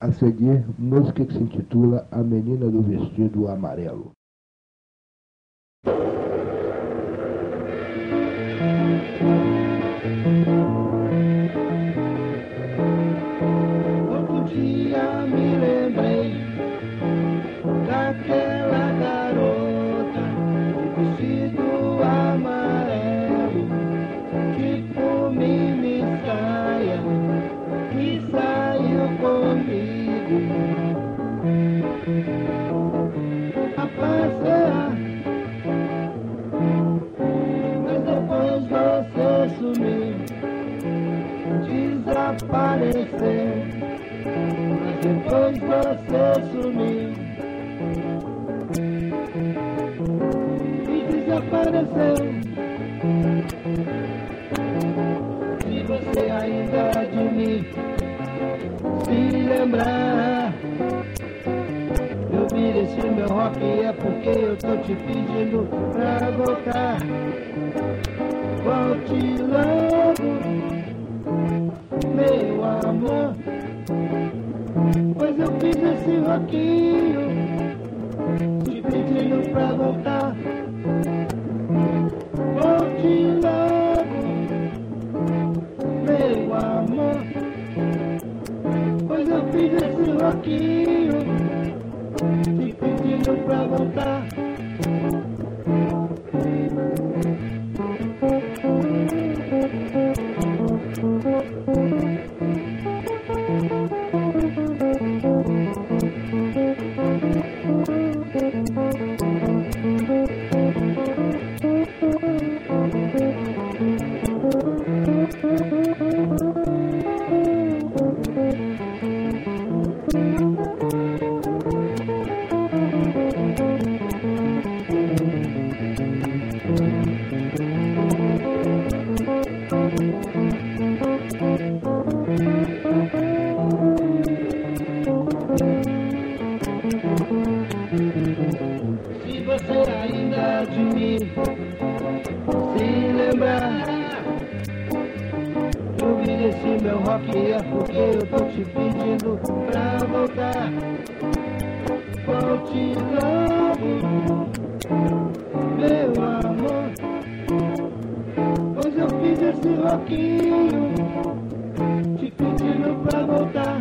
A seguir, música que se intitula A Menina do Vestido Amarelo. Outro dia me lembrei daquela garota de vestido amarelo, tipo mini saia, que saiu comigo a passear. Mas depois você sumiu, desapareceu. Mas depois você sumiu e desapareceu. Se você ainda de mim se lembrar, eu vi esse meu rock, é porque eu tô te pedindo pra voltar. Volte logo, meu amor, pois eu fiz esse rockinho te pedindo pra voltar. Volte logo, meu amor, pois eu fiz esse rockinho te pedindo pra voltar. Se você ainda de mim se lembrar, eu vi esse meu rock, é porque eu tô te pedindo pra voltar. Volte logo, meu amor, pois eu fiz esse rockinho te pedindo pra voltar.